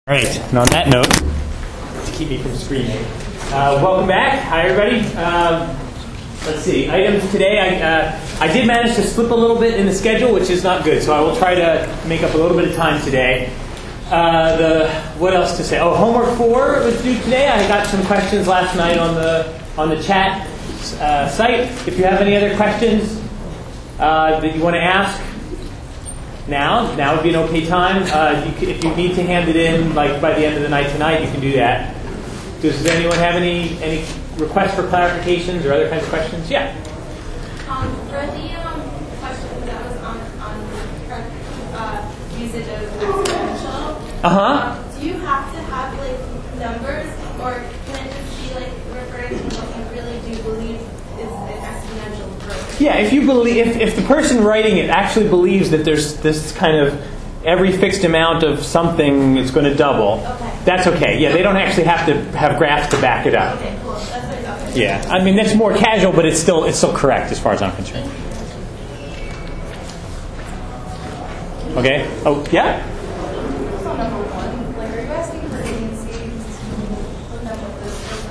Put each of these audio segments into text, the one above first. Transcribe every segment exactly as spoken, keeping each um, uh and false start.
All right, and on that note, to keep me from screaming, uh, welcome back. Hi, everybody. Um, let's see, items today. I, uh, I did manage to slip a little bit in the schedule, which is not good, so I will try to make up a little bit of time today. Uh, the what else to say? Oh, homework four was due today. I got some questions last night on the on the chat uh, site. If you have any other questions uh, that you want to ask, now now would be an okay time. Uh, you c- if you need to hand it in, like by the end of the night tonight, you can do that. Does anyone have any any requests for clarifications or other kinds of questions? Yeah. Um, for the um, question that was on on uh, usage of exponential. Uh huh. Um, do you have to have like numbers, or can it just be like referring to what you really do believe is an exponential growth? Yeah, if you believe, if, if the person writing it actually believes that there's this kind of every fixed amount of something is going to double, okay. That's okay. Yeah, they don't actually have to have graphs to back it up. Okay, cool. That's what I thought. Yeah, I mean that's more casual, but it's still it's still correct as far as I'm concerned. Okay. Oh yeah. So number one, like, are you asking for A and C to look up what this is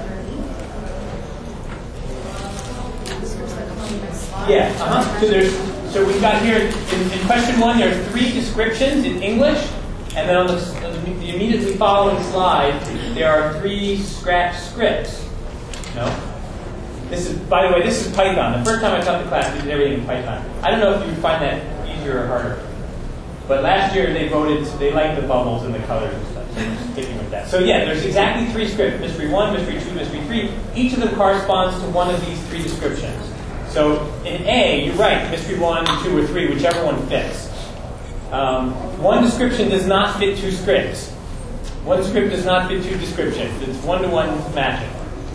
underneath? This looks like on the next slide. Yeah. Uh huh. So there's so we've got here in, in question one there are three descriptions in English, and then on the, on the immediately following slide there are three scratch scripts. No. This is, by the way, this is Python. The first time I taught the class, we did everything in Python. I don't know if you find that easier or harder. But last year they voted, they liked the bubbles and the colors and stuff. So I'm just sticking with that. So yeah, there's exactly three scripts. Mystery one, mystery two, mystery three. Each of them corresponds to one of these three descriptions. So in A, you're right, mystery one, two, or three, whichever one fits. Um, one description does not fit two scripts. One script does not fit two descriptions. It's one-to-one matching.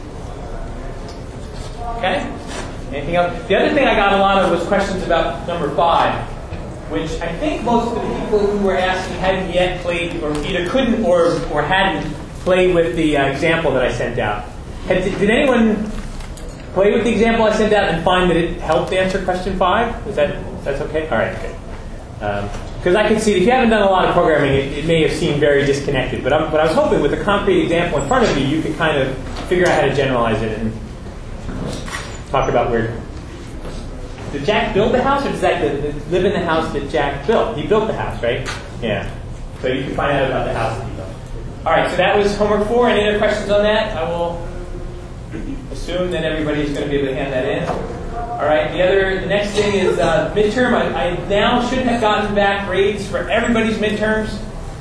Okay? Anything else? The other thing I got a lot of was questions about number five, which I think most of the people who were asking hadn't yet played, or either couldn't or, or hadn't played with the uh, example that I sent out. Had, did anyone play with the example I sent out and find that it helped answer question five? Is that that's okay? All right, good. Because um, I can see, if you haven't done a lot of programming, it, it may have seemed very disconnected. But, I'm, but I was hoping with a concrete example in front of you, you could kind of figure out how to generalize it and talk about where. Did Jack build the house, or does Zach live in the house that Jack built? He built the house, right? Yeah. So you can find out about the house that he built. All right, so that was homework four. Any other questions on that? I will assume that everybody's going to be able to hand that in. All right, the other, the next thing is uh, midterm. I, I now should have gotten back grades for everybody's midterms.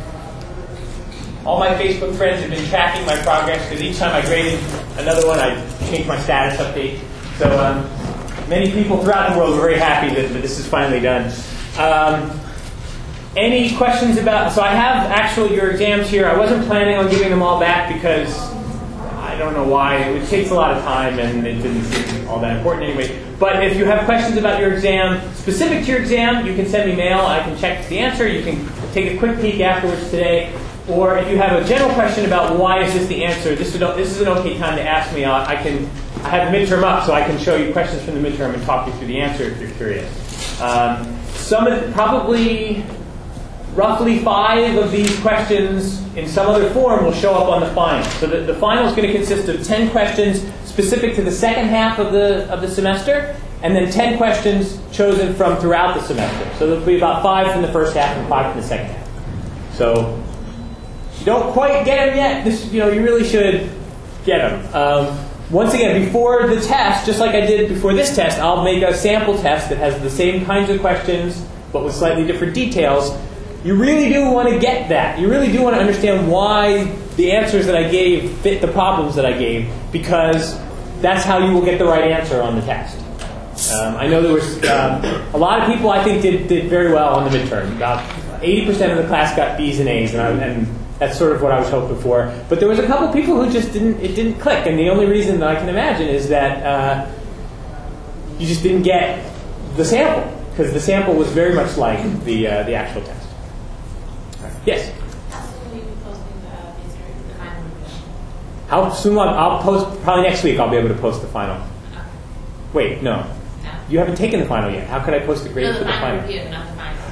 All my Facebook friends have been tracking my progress, because each time I graded another one, I changed my status update. So um, many people throughout the world are very happy that, that this is finally done. Um, any questions about... So I have actually your exams here. I wasn't planning on giving them all back because I don't know why. It takes a lot of time and it didn't seem all that important anyway. But if you have questions about your exam, specific to your exam, you can send me mail. I can check the answer. You can take a quick peek afterwards today. Or if you have a general question about why is this the answer, this is, this is an okay time to ask me. I can... I have the midterm up, so I can show you questions from the midterm and talk you through the answer if you're curious. Um, some of the, probably roughly five of these questions in some other form will show up on the final. So the, the final is going to consist of ten questions specific to the second half of the of the semester, and then ten questions chosen from throughout the semester. So there'll be about five from the first half and five from the second half. So if you don't quite get them yet, this you know you really should get them. Um, Once again, before the test, just like I did before this test, I'll make a sample test that has the same kinds of questions, but with slightly different details. You really do want to get that. You really do want to understand why the answers that I gave fit the problems that I gave, because that's how you will get the right answer on the test. Um, I know there was um, a lot of people I think did, did very well on the midterm. About eighty percent of the class got B's and A's, and, I, and that's sort of what I was hoping for. But there was a couple people who just didn't, it didn't click. And the only reason that I can imagine is that uh, you just didn't get the sample, because the sample was very much like the uh, the actual test. Right. Yes? How soon will you be posting the answer, the final review? How soon? I'll, I'll post, probably next week I'll be able to post the final. Wait, no. No. You haven't taken the final yet. How could I post the grade No, for the the final final? review, not the final.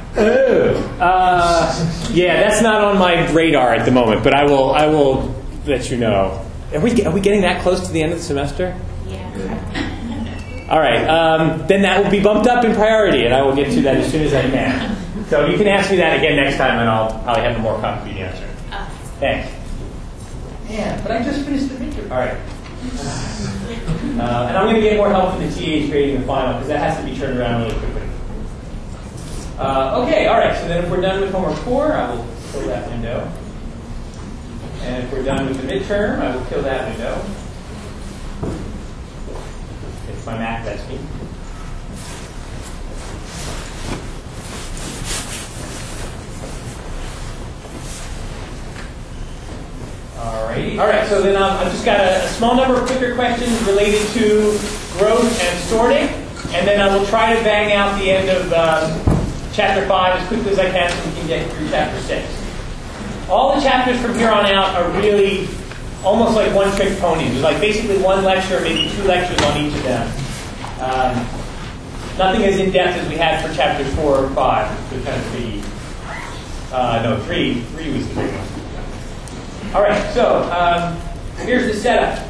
Oh, uh, yeah, that's not on my radar at the moment, but I will. I will let you know. Are we are we getting that close to the end of the semester? Yeah. All right. Um, then that will be bumped up in priority, and I will get to that as soon as I can. So you can ask me that again next time, and I'll probably have a more concrete answer. Thanks. Yeah, but I just finished the midterm. All right. Uh, and I'm going to get more help from the T As grading the final, because that has to be turned around really quickly. Uh, okay, all right. So then if we're done with homework four, I will kill that window. And if we're done with the midterm, I will kill that window. It's my Mac, that's me. Alrighty. All right, so then um, I've just got a, a small number of quicker questions related to growth and sorting, and then I will try to bang out the end of um, chapter five as quickly as I can so we can get through chapter six. All the chapters from here on out are really almost like one-trick ponies. There's like basically one lecture, maybe two lectures on each of them. Um, nothing as in-depth as we had for chapters four or five, which was kind of pretty, uh, no, three, three was the big one. All right, so um, here's the setup.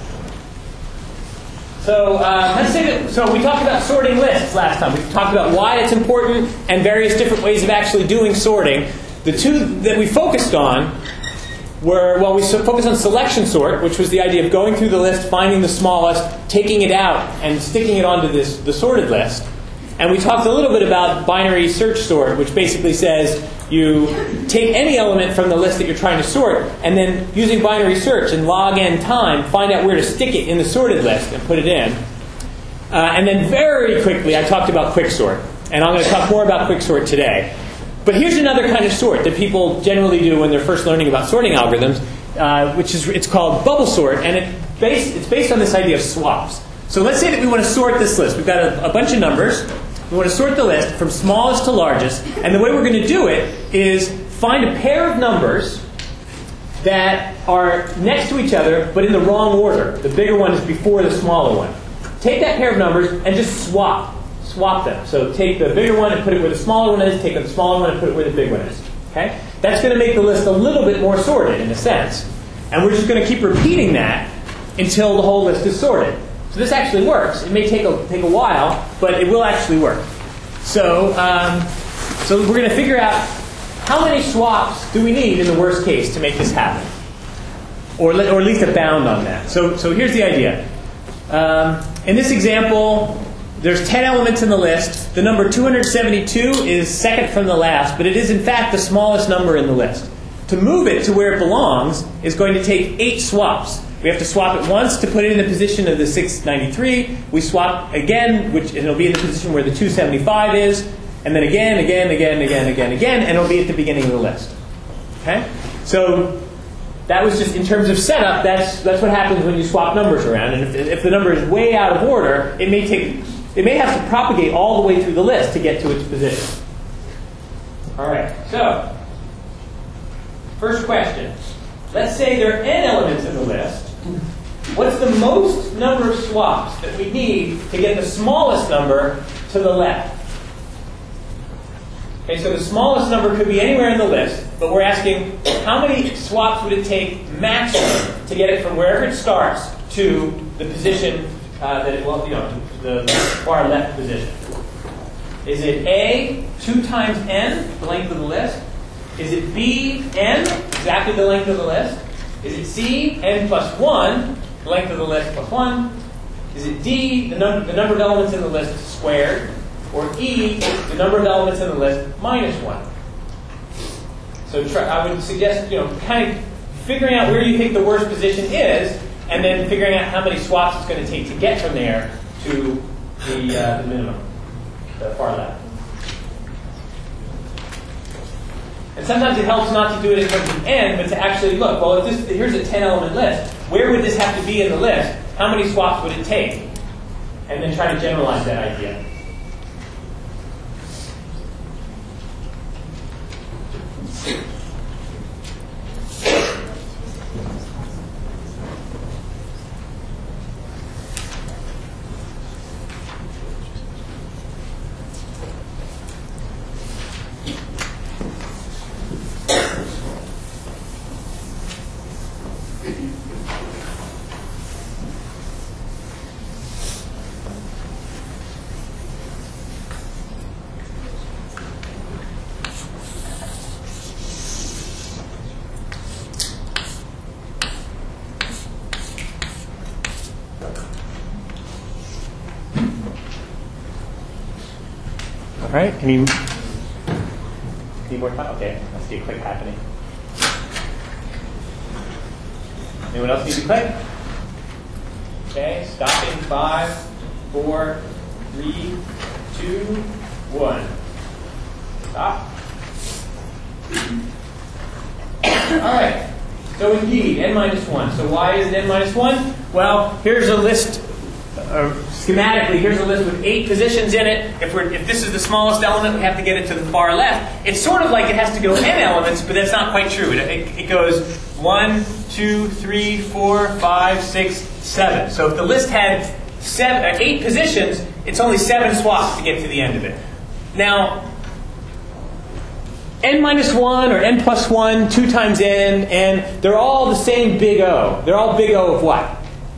So uh, let's say that. So we talked about sorting lists last time. We talked about why it's important and various different ways of actually doing sorting. The two that we focused on were, well, we focused on selection sort, which was the idea of going through the list, finding the smallest, taking it out, and sticking it onto this the sorted list. And we talked a little bit about binary search sort, which basically says you take any element from the list that you're trying to sort, and then using binary search and log n time, find out where to stick it in the sorted list and put it in. Uh, and then very quickly, I talked about quicksort. And I'm going to talk more about quicksort today. But here's another kind of sort that people generally do when they're first learning about sorting algorithms, uh, which is it's called bubble sort, and it based, it's based on this idea of swaps. So let's say that we want to sort this list. We've got a, a bunch of numbers. We want to sort the list from smallest to largest, and the way we're going to do it is find a pair of numbers that are next to each other, but in the wrong order. The bigger one is before the smaller one. Take that pair of numbers and just swap. Swap them. So take the bigger one and put it where the smaller one is, take the smaller one and put it where the big one is. Okay? That's going to make the list a little bit more sorted, in a sense. And we're just going to keep repeating that until the whole list is sorted. So this actually works. It may take a, take a while, but it will actually work. So, um, so we're going to figure out how many swaps do we need in the worst case to make this happen, or, le- or at least a bound on that. So, so here's the idea. Um, in this example, there's ten elements in the list. The number two hundred seventy-two is second from the last, but it is in fact the smallest number in the list. To move it to where it belongs is going to take eight swaps. We have to swap it once to put it in the position of the six ninety-three. We swap again, which it'll be in the position where the two seventy-five is, and then again, again, again, again, again, again, and it'll be at the beginning of the list. Okay? So that was just in terms of setup. That's that's what happens when you swap numbers around. And if, if the number is way out of order, it may take it may have to propagate all the way through the list to get to its position. All right. So first question. Let's say there are n elements in the list. What's the most number of swaps that we need to get the smallest number to the left? Okay, so the smallest number could be anywhere in the list, but we're asking how many swaps would it take maximum to get it from wherever it starts to the position uh, that it will, you know, the far left position. Is it A, two times n, the length of the list? Is it B, n, exactly the length of the list? Is it C, n plus one, the length of the list plus one? Is it D, the, num- the number of elements in the list squared? Or E, the number of elements in the list minus one? So try, I would suggest, you know, kind of figuring out where you think the worst position is, and then figuring out how many swaps it's going to take to get from there to the, uh, the minimum, the far left. And sometimes it helps not to do it in terms of n, but to actually look, well, if this, here's a ten-element list. Where would this have to be in the list? How many swaps would it take? And then try to generalize that idea. All right, can you need more time? Okay, I see a click happening. Anyone else need to click? Okay, stop in five, four, three, two, one. Stop. All right, so indeed, n minus one. So why is it n minus one? Well, here's a list. Uh, schematically, here's a list with eight positions in it. If, we're, if this is the smallest element, we have to get it to the far left. It's sort of like it has to go n elements, but that's not quite true. It, it, it goes one, two, three, four, five, six, seven. So if the list had seven, uh, eight positions, it's only seven swaps to get to the end of it. Now, n minus one or n plus one, two times n, and they're all the same big O. They're all big O of what?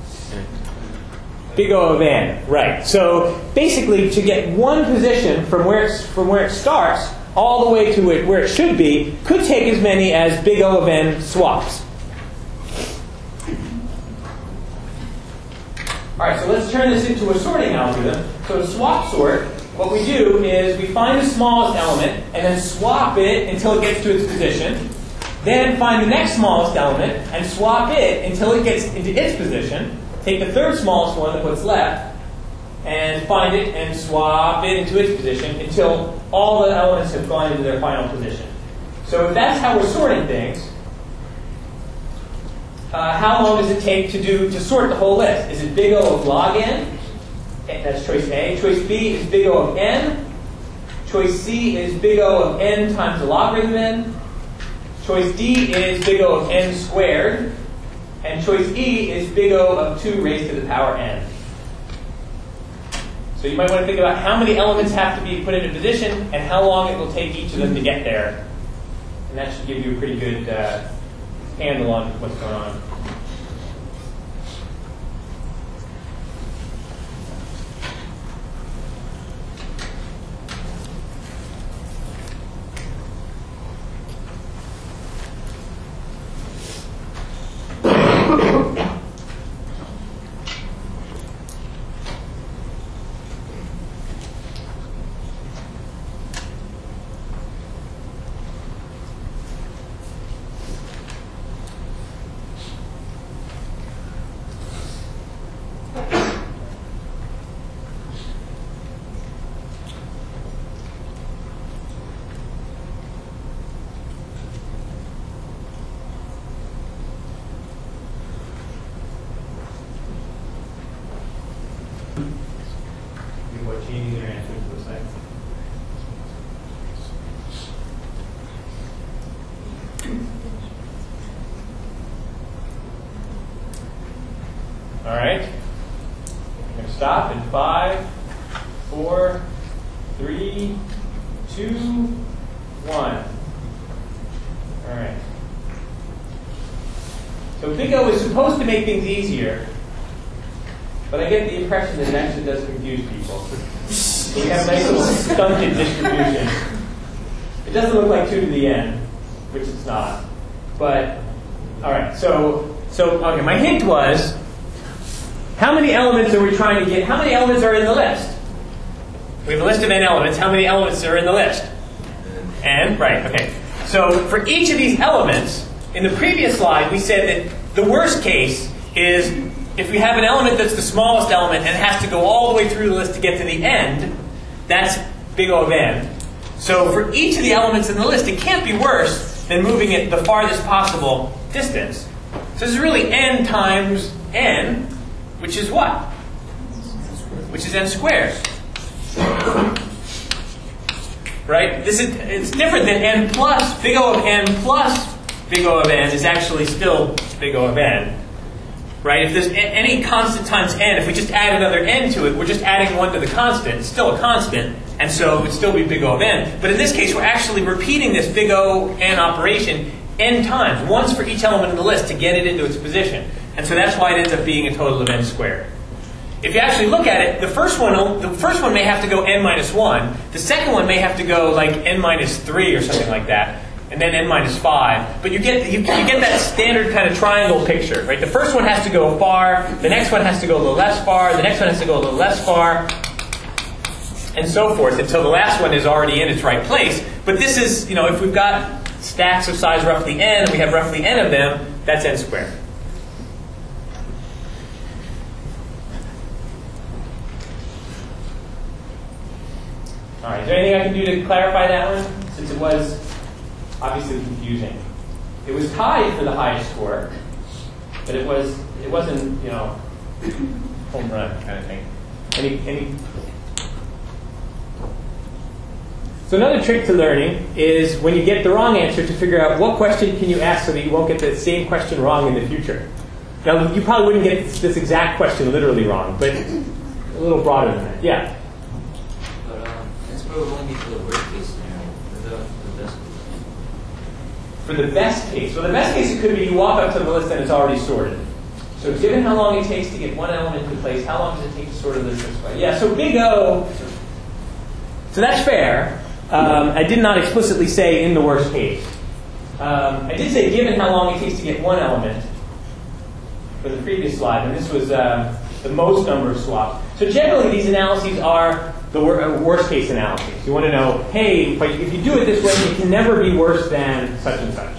Big O of n, right. So basically, to get one position from where, it's, from where it starts all the way to it, where it should be, could take as many as big O of n swaps. All right, so let's turn this into a sorting algorithm. So to swap sort, what we do is we find the smallest element and then swap it until it gets to its position. Then find the next smallest element and swap it until it gets into its position. Take the third smallest one, of what's left, and find it and swap it into its position until all the elements have gone into their final position. So if that's how we're sorting things, uh, how long does it take to do to sort the whole list? Is it big O of log n? That's choice A. Choice B is big O of n. Choice C is big O of n times the logarithm n. Choice D is big O of n squared. And choice E is big O of two raised to the power n. So you might want to think about how many elements have to be put into position and how long it will take each of them to get there. And that should give you a pretty good uh, handle on what's going on. All right. I'm going to stop in five, four, three, two, one. All right. So big O is supposed to make things easier, but I get the impression that it actually does confuse people. We have a nice little stunted distribution. It doesn't look like two to the n, which it's not. But all right. So so okay. My hint was, how many elements are we trying to get? How many elements are in the list? We have a list of n elements. How many elements are in the list? N, right, okay. So for each of these elements, in the previous slide, we said that the worst case is if we have an element that's the smallest element and it has to go all the way through the list to get to the end, that's big O of n. So for each of the elements in the list, it can't be worse than moving it the farthest possible distance. So this is really n times n, which is what? Which is n squared. Right? This is it's different than n plus. Big O of n plus big O of n is actually still big O of n. Right? If there's a, any constant times n, if we just add another n to it, we're just adding one to the constant. It's still a constant, and so it would still be big O of n. But in this case, we're actually repeating this big O n operation n times, once for each element in the list to get it into its position. And so that's why it ends up being a total of n squared. If you actually look at it, the first one, the first one may have to go n minus one. The second one may have to go like n minus three or something like that, and then n minus five. But you get you, you get that standard kind of triangle picture, right? The first one has to go far. The next one has to go a little less far. The next one has to go a little less far, and so forth until the last one is already in its right place. But this is, you know, if we've got stacks of size roughly n, and we have roughly n of them, that's n squared. All right, is there anything I can do to clarify that one, since it was obviously confusing? It was tied for the highest score, but it was it wasn't, you know, home run kind of thing. Any any? So another trick to learning is when you get the wrong answer to figure out what question can you ask so that you won't get the same question wrong in the future. Now you probably wouldn't get this exact question literally wrong, but a little broader than that. Yeah. It would only be for the worst case scenario, for the, for the best case. For the best case. Well, the best case it could be you walk up to the list and it's already sorted. So given how long it takes to get one element to place, how long does it take to sort a list this way? Yeah, so big O. So that's fair. Um, I did not explicitly say in the worst case. Um, I did say given how long it takes to get one element for the previous slide, and this was uh, the most number of swaps. So generally these analyses are the wor worst case analysis. You want to know, hey, if, I, if you do it this way, it can never be worse than such and such.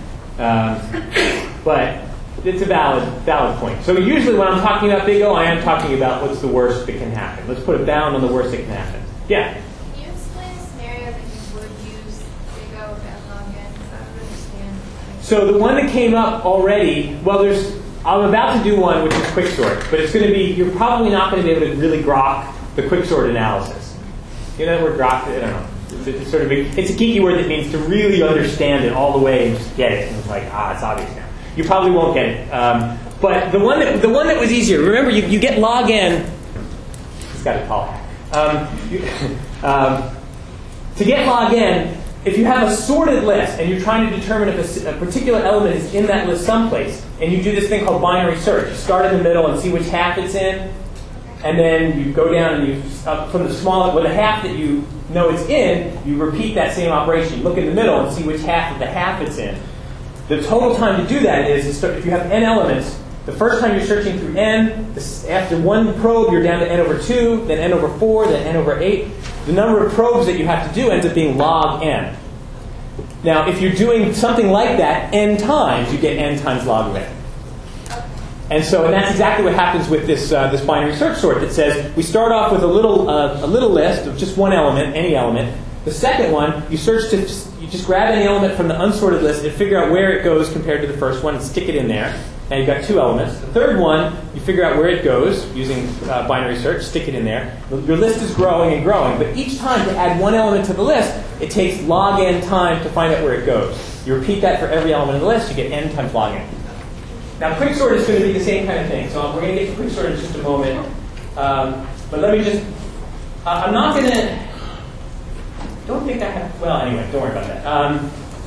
Um, but it's a valid valid point. So usually when I'm talking about big O, I am talking about what's the worst that can happen. Let's put a bound on the worst that can happen. Yeah? Can you explain a scenario that you would use big O and log n? Because I don't understand. So the one that came up already, well, there's, I'm about to do one which is quicksort, but it's going to be, you're probably not going to be able to really grok the quicksort analysis. You know that word grok? I don't know. It's, it's sort of a, it's a geeky word that means to really understand it all the way and just get it. And it's like, ah, it's obvious now. You probably won't get it. Um, but the one that the one that was easier. Remember, you, you get log n. It's got a call hack. Um, you, um, to get log n, if you have a sorted list and you're trying to determine if a, a particular element is in that list someplace, and you do this thing called binary search. You start in the middle and see which half it's in. And then you go down and you, uh, from the small, with the half that you know it's in, you repeat that same operation. You look in the middle and see which half of the half it's in. The total time to do that is, is start, if you have n elements, the first time you're searching through n, this, after one probe you're down to n over two, then n over four, then n over eight. The number of probes that you have to do ends up being log n. Now, if you're doing something like that n times, you get n times log of n. And so, and that's exactly what happens with this uh, this binary search sort that says we start off with a little uh, a little list of just one element, any element. The second one, you search to just, you just grab any element from the unsorted list and figure out where it goes compared to the first one and stick it in there. Now you've got two elements. The third one, you figure out where it goes using uh, binary search, stick it in there. Your list is growing and growing, but each time to add one element to the list, it takes log n time to find out where it goes. You repeat that for every element in the list, you get n times log n. Now, quicksort is going to be the same kind of thing. So we're going to get to quicksort in just a moment. Um, but let me just, uh, I'm not going to, don't think I have, well, anyway, don't worry about that. Um,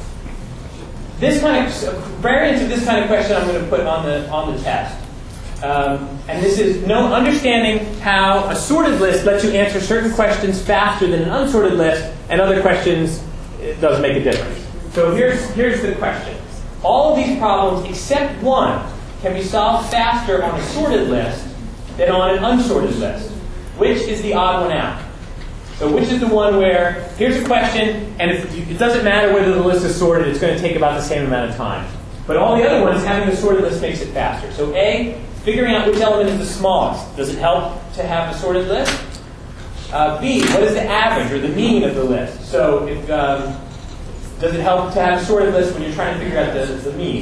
this kind of, variants of this kind of question I'm going to put on the, on the test. Um, and this is no understanding how a sorted list lets you answer certain questions faster than an unsorted list, and other questions, it does make a difference. So here's, here's the question. All of these problems, except one, can be solved faster on a sorted list than on an unsorted list. Which is the odd one out? So which is the one where, here's a question, and if you, it doesn't matter whether the list is sorted, it's going to take about the same amount of time. But all the other ones, having a sorted list makes it faster. So A, figuring out which element is the smallest. Does it help to have a sorted list? Uh, B, what is the average or the mean of the list? So if... Um, Does it help to have a sorted list when you're trying to figure out the, the mean?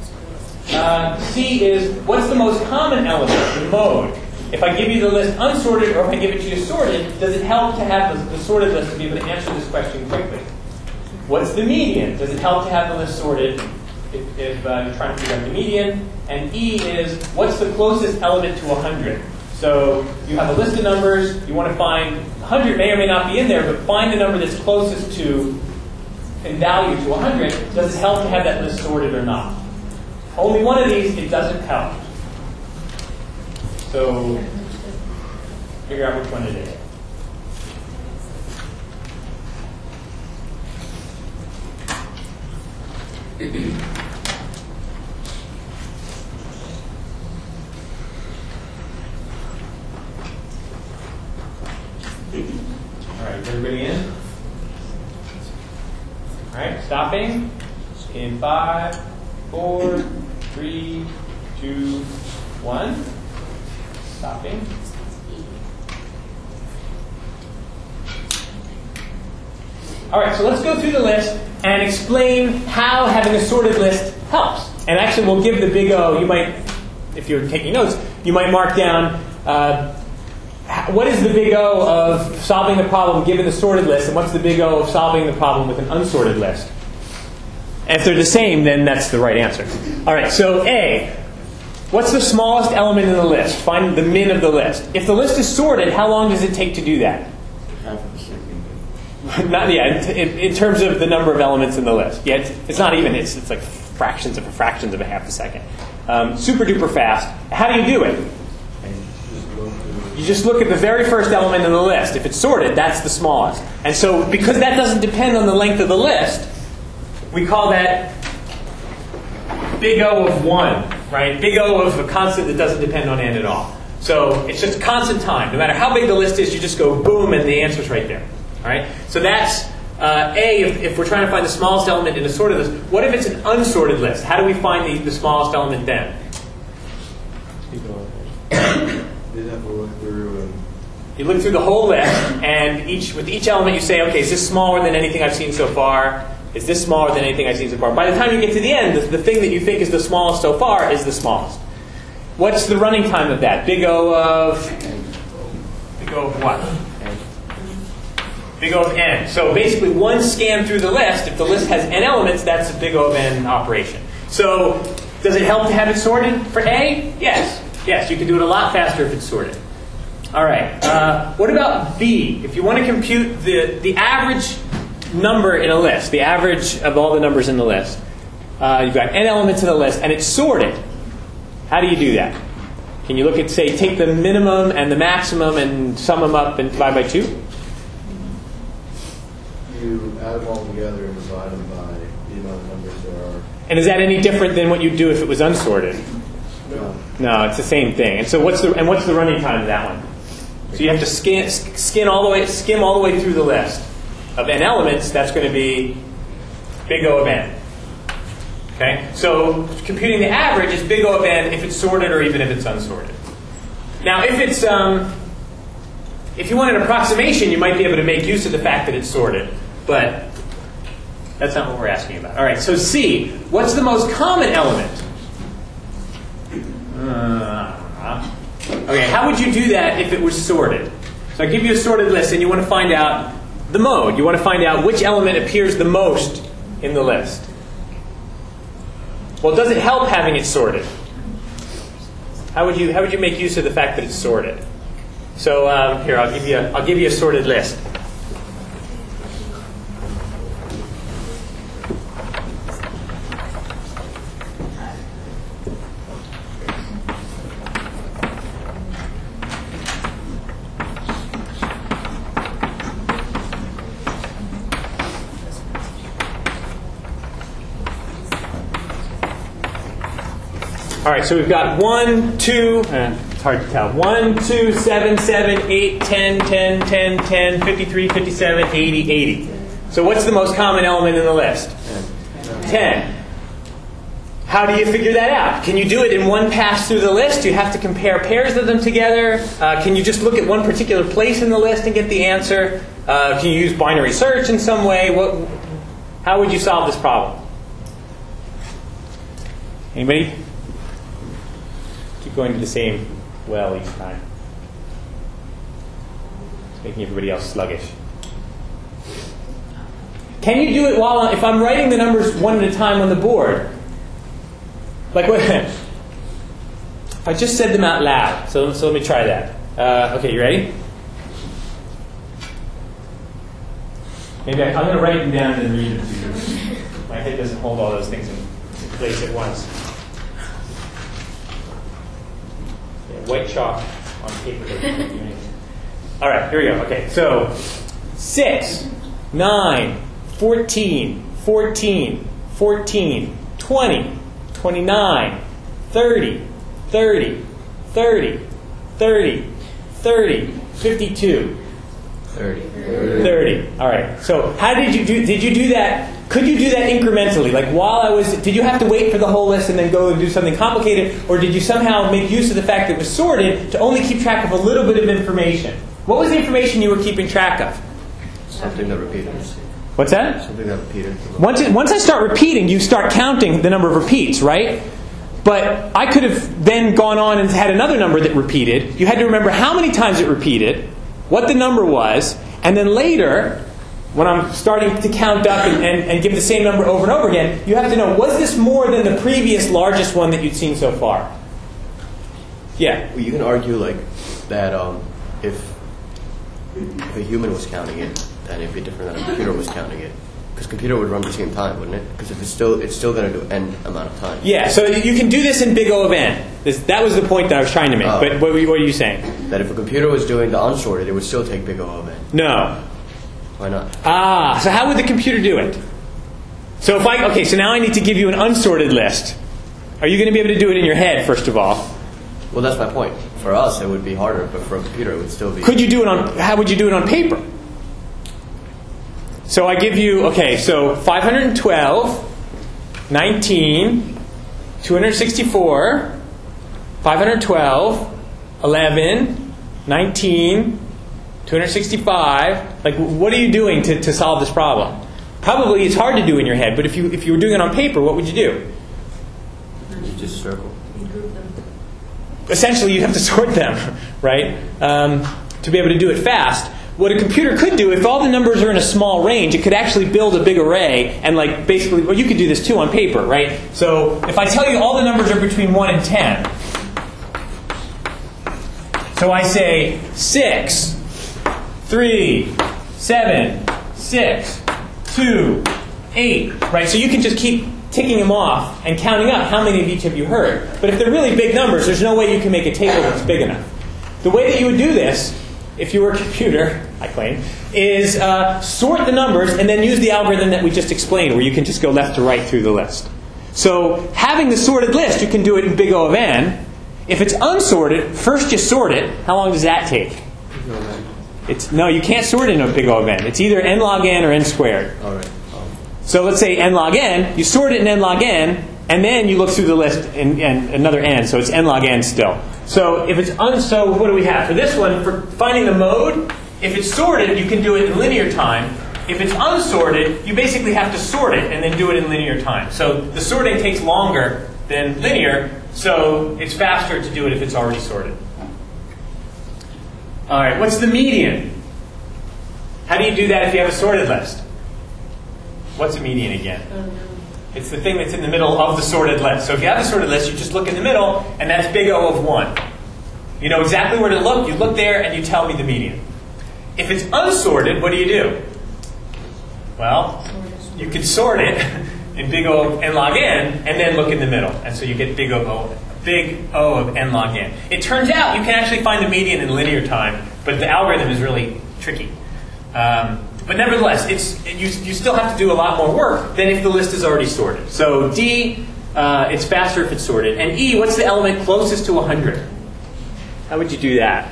Uh, C is, what's the most common element, the mode? If I give you the list unsorted or if I give it to you sorted, does it help to have the, the sorted list to be able to answer this question quickly? What's the median? Does it help to have the list sorted if, if uh, you're trying to figure out the median? And E is, what's the closest element to one hundred? So you have a list of numbers. You want to find, one hundred may or may not be in there, but find the number that's closest to in value to one hundred, does it help to have that list sorted or not? Only one of these, it doesn't help. So figure out which one it is. All right, is everybody in? All right, stopping in five, four, three, two, one. Stopping. All right, so let's go through the list and explain how having a sorted list helps. And actually, we'll give the big O. You might, if you're taking notes, you might mark down uh, what is the big O of solving the problem given the sorted list, and what's the big O of solving the problem with an unsorted list. And if they're the same, then that's the right answer. All right, so A, what's the smallest element in the list? Find the min of the list. If the list is sorted, how long does it take to do that? Half a second. Not yeah, in, in terms of the number of elements in the list. Yeah, it's, it's not even. It's it's like fractions of a fractions of a half a second. Um, super duper fast. How do you do it? You just look at the very first element in the list. If it's sorted, that's the smallest. And so, because that doesn't depend on the length of the list, we call that big O of one, right? Big O of a constant that doesn't depend on n at all. So it's just constant time. No matter how big the list is, you just go boom, and the answer's right there. All right? So that's uh, A, if, if we're trying to find the smallest element in a sorted list. What if it's an unsorted list? How do we find the, the smallest element then? You'd have to look through and You look through the whole list, and each with each element you say, okay, is this smaller than anything I've seen so far? Is this smaller than anything I've seen so far? By the time you get to the end, the, the thing that you think is the smallest so far is the smallest. What's the running time of that? Big O of... Big O of what? Big O of n. So basically one scan through the list, if the list has n elements, that's a big O of n operation. So does it help to have it sorted for A? Yes. Yes, you can do it a lot faster if it's sorted. All right. Uh, what about B? If you want to compute the, the average number in a list, the average of all the numbers in the list, uh, you've got n elements in the list, and it's sorted. How do you do that? Can you look at, say, take the minimum and the maximum and sum them up and divide by two? you add them all together and divide them by the amount of numbers there are. And is that any different than what you'd do if it was unsorted? No. No, it's the same thing. And so what's the and what's the running time of that one? So you have to skin skin all the way skim all the way through the list of n elements. That's going to be big O of n. Okay, so computing the average is big O of n if it's sorted or even if it's unsorted. Now, if it's um, if you want an approximation, you might be able to make use of the fact that it's sorted, but that's not what we're asking about. All right, so C, what's the most common element? Uh, okay, how would you do that if it was sorted? So I give you a sorted list, and you want to find out the mode. You want to find out which element appears the most in the list. Well, does it help having it sorted? How would you how would you make use of the fact that it's sorted? So um, here, I'll give you a, I'll give you a sorted list. All right, so we've got one, two, uh, it's hard to tell. one, two, seven, seven, eight, ten, ten, ten, ten, fifty-three, fifty-seven, eighty, eighty. So what's the most common element in the list? ten. How do you figure that out? Can you do it in one pass through the list? Do you have to compare pairs of them together? Uh, can you just look at one particular place in the list and get the answer? Uh, can you use binary search in some way? What, how would you solve this problem? Anybody? Keep going to the same well each time. It's making everybody else sluggish. Can you do it while, if I'm writing the numbers one at a time on the board? Like what? I just said them out loud, so, so let me try that. Uh, okay, you ready? Maybe I, I'm going to write them down and then read them to you. My head doesn't hold all those things in place at once. Yeah, white chalk on paper doesn't do anything. All right, here we go. Okay, so six, nine, fourteen, fourteen, fourteen, twenty, twenty-nine, thirty, thirty, thirty, thirty, thirty, fifty-two. thirty. thirty. All right. So how did you do, did you do that? Could you do that incrementally? Like while I was, did you have to wait for the whole list and then go and do something complicated? Or did you somehow make use of the fact that it was sorted to only keep track of a little bit of information? What was the information you were keeping track of? Something that repeated. What's that? Something that repeated. Once, it, once I start repeating, you start counting the number of repeats, right? But I could have then gone on and had another number that repeated. You had to remember how many times it repeated, what the number was, and then later, when I'm starting to count up and, and, and give the same number over and over again, you have to know, was this more than the previous largest one that you'd seen so far? Yeah? Well, you can argue like that um, if, if a human was counting it, then it'd be different than a computer was counting it. Because computer would run at the same time, wouldn't it? Because if it's still it's still going to do n amount of time. Yeah, so you can do this in big O of n. This, that was the point that I was trying to make. Oh. But what, were you- what are you saying? That if a computer was doing the unsorted, it would still take big O of n. No. Why not? Ah, so how would the computer do it? So if I, okay, so now I need to give you an unsorted list. Are you going to be able to do it in your head, first of all? Well, that's my point. For us, it would be harder, but for a computer, it would still be. Could you do it on, how would you do it on paper? So I give you, okay, so five hundred twelve, nineteen, two hundred sixty-four, five hundred twelve, eleven, nineteen, two hundred sixty-five. Like, what are you doing to, to solve this problem? Probably it's hard to do in your head, but if you if you were doing it on paper, what would you do? You just circle. You group them. Essentially, you have to sort them, right? Um, to be able to do it fast. What a computer could do, if all the numbers are in a small range, it could actually build a big array and like basically, well, you could do this too on paper, right? So if I tell you all the numbers are between one and ten, so I say six, three, seven, six, two, eight, right? So you can just keep ticking them off and counting up how many of each have you heard. But if they're really big numbers, there's no way you can make a table that's big enough. The way that you would do this, if you were a computer, I claim, is uh, sort the numbers and then use the algorithm that we just explained, where you can just go left to right through the list. So having the sorted list, you can do it in big O of n. If it's unsorted, first you sort it. How long does that take? It's no, you can't sort it in a big O of n. It's either n log n or n squared. All right. Um, So let's say n log n, you sort it in n log n, and then you look through the list in, in another n, so it's n log n still. So if it's un, so what do we have? For this one, for finding the mode, if it's sorted, you can do it in linear time. If it's unsorted, you basically have to sort it and then do it in linear time. So the sorting takes longer than linear, so it's faster to do it if it's already sorted. All right, what's the median? How do you do that if you have a sorted list? What's a median again? It's the thing that's in the middle of the sorted list. So if you have a sorted list, you just look in the middle, and that's big O of one. You know exactly where to look. You look there, and you tell me the median. If it's unsorted, what do you do? Well, you can sort it in big O of n log n, and then look in the middle. And so you get big O of, big O of n log n. It turns out you can actually find the median in linear time, but the algorithm is really tricky. Um, But nevertheless, it's, you, you still have to do a lot more work than if the list is already sorted. So D, uh, it's faster if it's sorted. And E, what's the element closest to one hundred? How would you do that?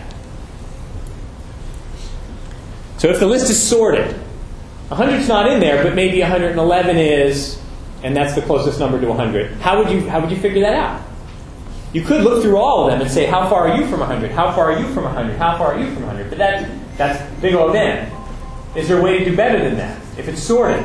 So if the list is sorted, one hundred's not in there, but maybe one hundred eleven is, and that's the closest number to one hundred. How would you, how would you figure that out? You could look through all of them and say, how far are you from one hundred? How far are you from one hundred? How far are you from one hundred? But that's, that's big O of n. Is there a way to do better than that? If it's sorted.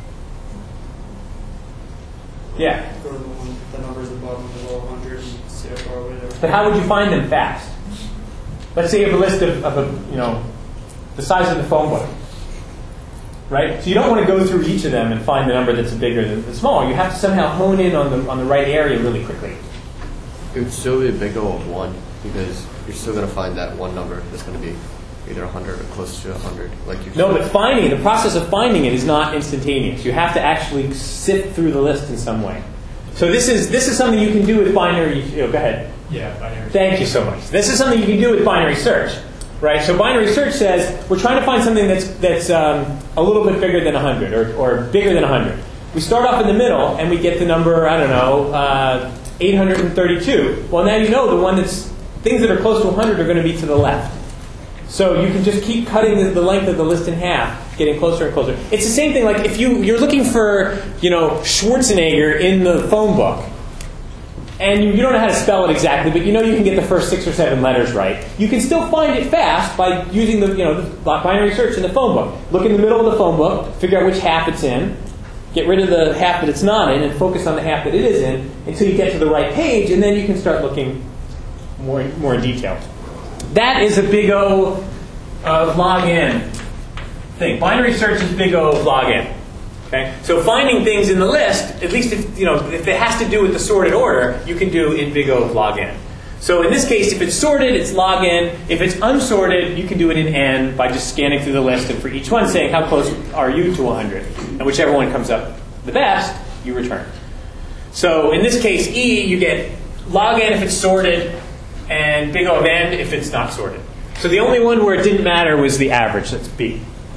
Yeah. Go to the, one, the numbers above and below one hundred and see how far away they are. But how would you find them fast? Let's say you have a list of, of a, you know, the size of the phone book. Right? So you don't want to go through each of them and find the number that's bigger than the smaller. You have to somehow hone in on the on the right area really quickly. It would still be a big O of one because you're still going to find that one number that's going to be either one hundred or close to one hundred. Like you No, but finding, the process of finding it is not instantaneous. You have to actually sift through the list in some way. So this is this is something you can do with binary. Oh, go ahead. Yeah, binary. Thank you so much. This is something you can do with binary search, right? So binary search says we're trying to find something that's that's um, a little bit bigger than one hundred or, or bigger than one hundred. We start off in the middle and we get the number, I don't know, uh, eight hundred thirty-two. Well, now you know the one that's things that are close to one hundred are going to be to the left. So you can just keep cutting the, the length of the list in half, getting closer and closer. It's the same thing. Like if you you're looking for you know Schwarzenegger in the phone book. And you, you don't know how to spell it exactly, but you know you can get the first six or seven letters right. You can still find it fast by using the you know the binary search in the phone book. Look in the middle of the phone book, figure out which half it's in, get rid of the half that it's not in, and focus on the half that it is in until you get to the right page, and then you can start looking more more in detail. That is a big O of log n thing. Binary search is big O of log n. Okay? So finding things in the list, at least if you know if it has to do with the sorted order, you can do in big O of log n. So in this case, if it's sorted, it's log n. If it's unsorted, you can do it in n by just scanning through the list and for each one saying how close are you to one hundred. And whichever one comes up the best, you return. So in this case, E, you get log n if it's sorted, and big O of n if it's not sorted. So the only one where it didn't matter was the average, that's B.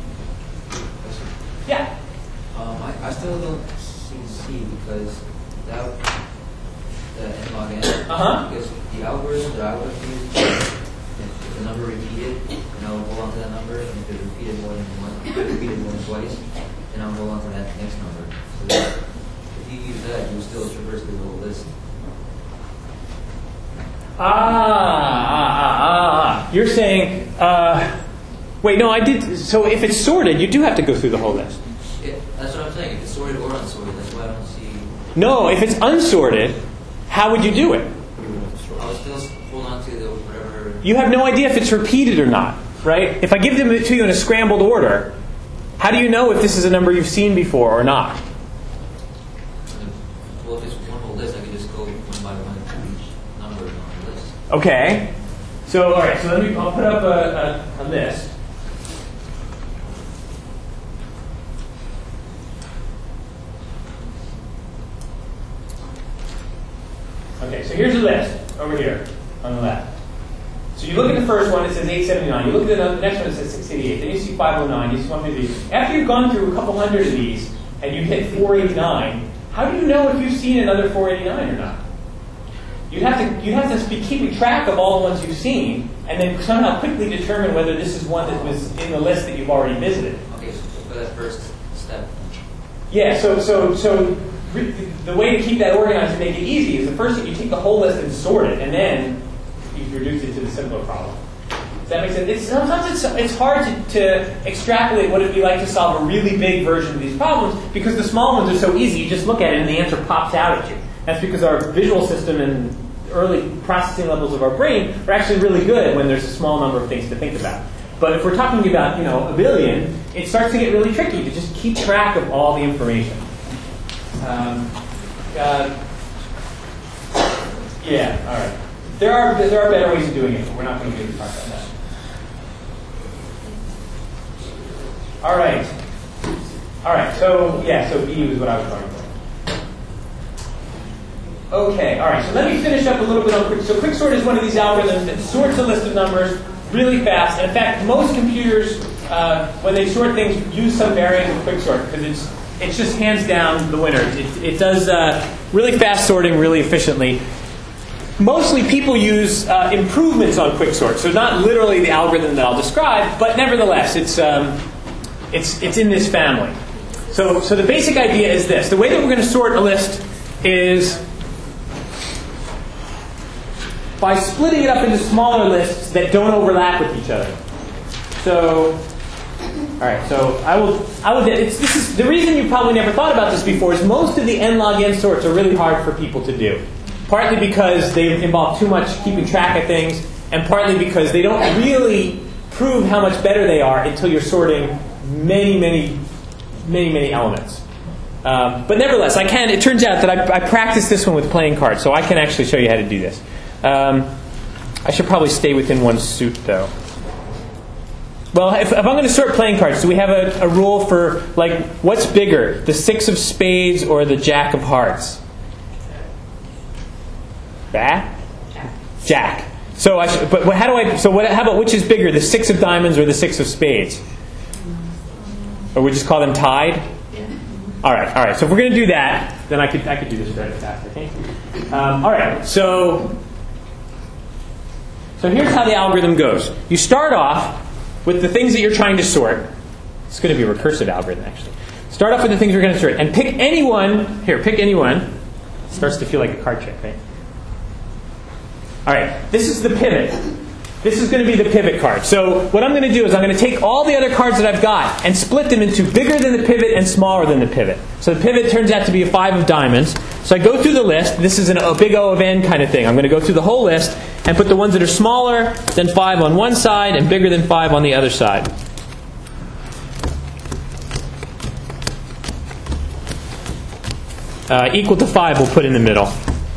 Yeah? Um, I, I still don't see C because that, the n log n, Uh-huh. because the algorithm that I would have used, if the number repeated, then I would hold on to that number, and if it repeated more than one, if it repeated more than twice, then I would hold on to that next number. So that, if you use that, you would still traverse the whole list. Ah, ah, ah, ah. You're saying, uh, wait, no, I did. So if it's sorted, you do have to go through the whole list. Yeah, that's what I'm saying. If it's sorted or unsorted, that's why I don't see. No, if it's unsorted, how would you do it? I would still hold on to the whatever. You have no idea if it's repeated or not, right? If I give them to you in a scrambled order, how do you know if this is a number you've seen before or not? Well, if it's one whole list, I could just go one by one to each number on the list. Okay. So, all right. So let me. I'll put up a, a, a list. Okay. So here's a list over here on the left. So you look at the first one. It says eight seventy-nine. You look at the next one. It says six eighty-eight. Then you see five oh nine. You see one fifty. After you've gone through a couple hundred of these and you hit four eighty-nine, how do you know if you've seen another four eighty-nine or not? You'd have to, you'd have to be keeping track of all the ones you've seen and then somehow quickly determine whether this is one that was in the list that you've already visited. Okay, so for that first step. Yeah, so so so re- the way to keep that organized and make it easy is the first thing you take the whole list and sort it, and then you reduce it to the simpler problem. Does that make sense? It's, sometimes it's, it's hard to, to extrapolate what it would be like to solve a really big version of these problems because the small ones are so easy. You just look at it and the answer pops out at you. That's because our visual system and early processing levels of our brain are actually really good when there's a small number of things to think about. But if we're talking about, you know, a billion, it starts to get really tricky to just keep track of all the information. Um, uh, yeah, all right. There are there are better ways of doing it, but we're not going to really talk about that. All right. All right. So yeah. So B was what I was going for. Okay, all right, so let me finish up a little bit on quick. So quicksort is one of these algorithms that sorts a list of numbers really fast. And in fact, most computers, uh, when they sort things, use some variant of quicksort because it's it's just hands down the winner. It, it does uh, really fast sorting really efficiently. Mostly people use uh, improvements on quicksort, so not literally the algorithm that I'll describe, but nevertheless, it's um, it's it's in this family. So so the basic idea is this: the way that we're going to sort a list is by splitting it up into smaller lists that don't overlap with each other. So, all right. So I will. I will. It's, this is the reason you probably never thought about this before. Is most of the n log n sorts are really hard for people to do. Partly because they involve too much keeping track of things, and partly because they don't really prove how much better they are until you're sorting many, many, many, many elements. Um, but nevertheless, I can. It turns out that I, I practiced this one with playing cards, so I can actually show you how to do this. Um, I should probably stay within one suit, though. Well, if, if I'm going to sort playing cards, do we have a, a rule for, like, what's bigger, the six of spades or the jack of hearts? That? Jack. So, I should, but how do I? So, what, how about which is bigger, the six of diamonds or the six of spades? Or we just call them tied? All right, all right. So if we're going to do that, then I could I could do this very fast, I think. Um, all right. So so here's how the algorithm goes. You start off with the things that you're trying to sort. It's going to be a recursive algorithm, actually. Start off with the things you're going to sort, and pick any one. Here, pick any one. It starts to feel like a card trick, right? All right. This is the pivot. This is going to be the pivot card. So what I'm going to do is I'm going to take all the other cards that I've got and split them into bigger than the pivot and smaller than the pivot. So the pivot turns out to be a five of diamonds. So I go through the list. This is an, a big O of N kind of thing. I'm going to go through the whole list and put the ones that are smaller than five on one side and bigger than five on the other side. Uh, equal to five we'll put in the middle.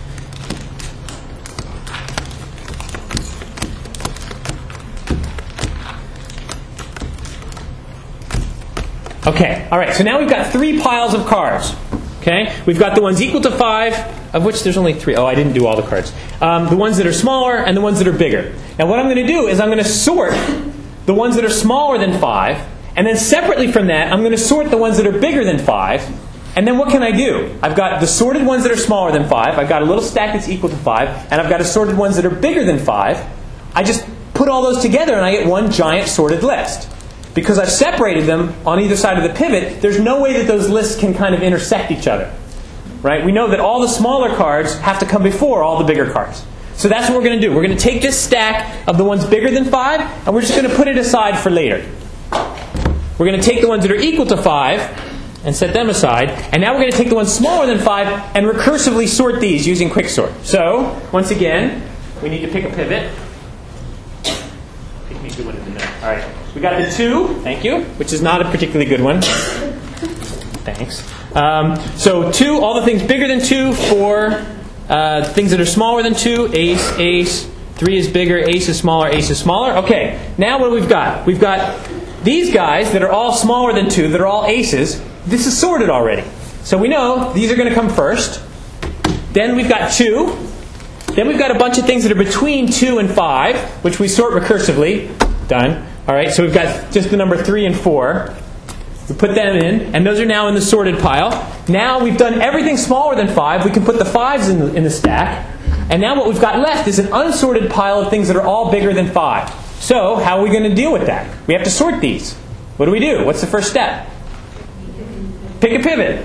Okay, all right, so now we've got three piles of cards. Okay, we've got the ones equal to five, of which there's only three. Oh, I didn't do all the cards. Um, the ones that are smaller and the ones that are bigger. Now what I'm going to do is I'm going to sort the ones that are smaller than five, and then separately from that, I'm going to sort the ones that are bigger than five. And then what can I do? I've got the sorted ones that are smaller than five. I've got a little stack that's equal to five, and I've got assorted ones that are bigger than five. I just put all those together, and I get one giant sorted list. Because I've separated them on either side of the pivot, there's no way that those lists can kind of intersect each other. Right? We know that all the smaller cards have to come before all the bigger cards. So that's what we're going to do. We're going to take this stack of the ones bigger than five, and we're just going to put it aside for later. We're going to take the ones that are equal to five and set them aside. And now we're going to take the ones smaller than five and recursively sort these using quicksort. So, once again, we need to pick a pivot. Pick me a good one in the middle. All right. We got the two, thank you, which is not a particularly good one. Thanks. Um, so two, all the things bigger than two. Four, uh, things that are smaller than two. Ace, ace. Three is bigger. Ace is smaller. Ace is smaller. Okay. Now what we've got? We've got these guys that are all smaller than two, that are all aces. This is sorted already. So we know these are going to come first. Then we've got two. Then we've got a bunch of things that are between two and five, which we sort recursively. Done. All right, so we've got just the number three and four. We put them in, and those are now in the sorted pile. Now we've done everything smaller than five. We can put the fives in the, in the stack. And now what we've got left is an unsorted pile of things that are all bigger than five. So how are we going to deal with that? We have to sort these. What do we do? What's the first step? Pick a pivot.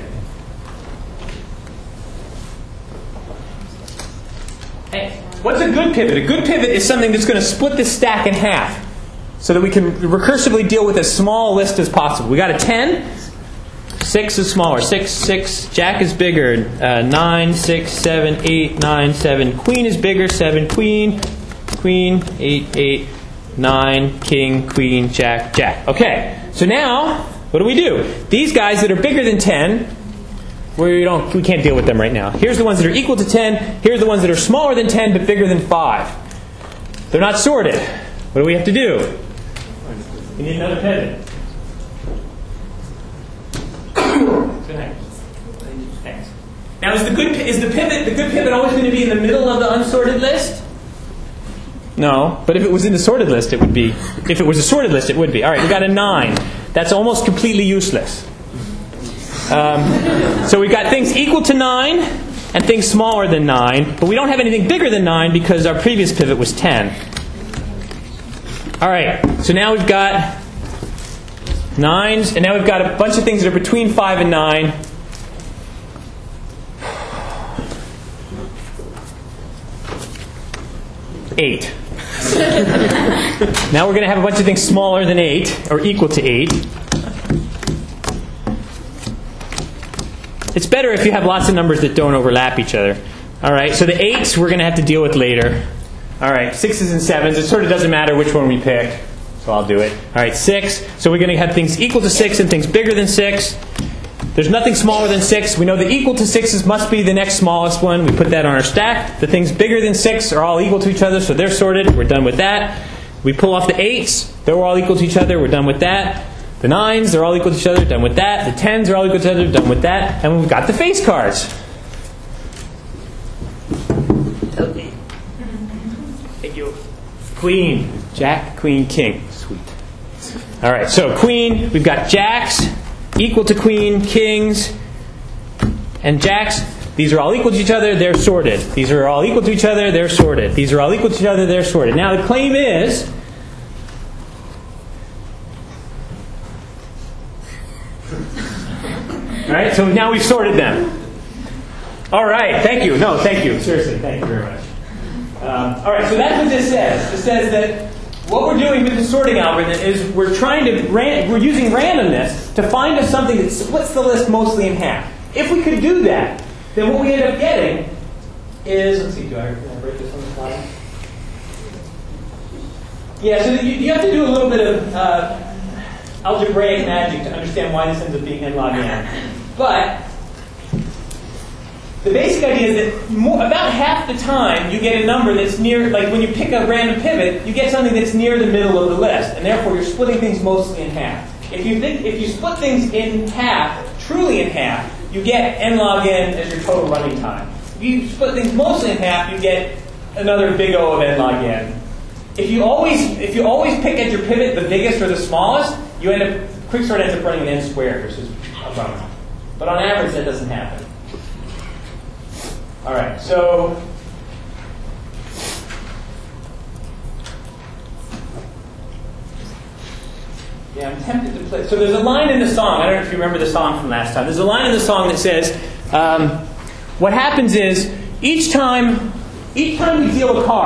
Hey, what's a good pivot? A good pivot is something that's going to split this stack in half, so that we can recursively deal with as small a list as possible. We got a ten. Six is smaller. Six, six. Jack is bigger. Uh, nine, six, seven, eight, nine, seven. Queen is bigger. Seven. Queen, queen, eight, eight, nine. King, queen, jack, jack. Okay. So now, what do we do? These guys that are bigger than ten, we don't, we can't deal with them right now. Here's the ones that are equal to ten. Here's the ones that are smaller than ten but bigger than five. They're not sorted. What do we have to do? We need another pivot. Thanks. Now, is the good is the pivot the good pivot always going to be in the middle of the unsorted list? No, but if it was in the sorted list, it would be. If it was a sorted list, it would be. All right, we got a nine. That's almost completely useless. Um, so we've got things equal to nine and things smaller than nine, but we don't have anything bigger than nine because our previous pivot was ten. All right, so now we've got nines, and now we've got a bunch of things that are between five and nine. Eight. Now we're going to have a bunch of things smaller than eight, or equal to eight. It's better if you have lots of numbers that don't overlap each other. All right, so the eights we're going to have to deal with later. All right, sixes and sevens. It sort of doesn't matter which one we pick, so I'll do it. All right, six. So we're going to have things equal to six and things bigger than six. There's nothing smaller than six. We know the equal to sixes must be the next smallest one. We put that on our stack. The things bigger than six are all equal to each other, so they're sorted. We're done with that. We pull off the eights. they're all equal to each other. We're done with that. The nines, they're all equal to each other. Done with that. The tens are all equal to each other. Done with that. And we've got the face cards. Thank you. Queen, Jack, Queen, King. Sweet. All right, so Queen, we've got Jacks equal to Queen, Kings, and Jacks. These are all equal to each other, they're sorted. These are all equal to each other, they're sorted. These are all equal to each other, they're sorted. Now the claim is, all right, so now we've sorted them. All right, thank you. No, thank you. Seriously, thank you very much. Um, all right, so that's what this says. It says that what we're doing with the sorting algorithm is we're trying to ran- we're using randomness to find us something that splits the list mostly in half. If we could do that, then what we end up getting is, let's see, do I, can I break this on the slide? Yeah, so you, you have to do a little bit of uh, algebraic magic to understand why this ends up being n log n. But the basic idea is that more, about half the time you get a number that's near, like when you pick a random pivot, you get something that's near the middle of the list, and therefore you're splitting things mostly in half. If you think, if you split things in half, truly in half, you get n log n as your total running time. If you split things mostly in half, you get another big O of n log n. If you always, if you always pick at your pivot the biggest or the smallest, you end up, Quicksort ends up running an n squared, which is a bummer. But on average, that doesn't happen. All right, so yeah, I'm tempted to play. So there's a line in the song. I don't know if you remember the song from last time. There's a line in the song that says, um, "What happens is each time, each time we deal a card."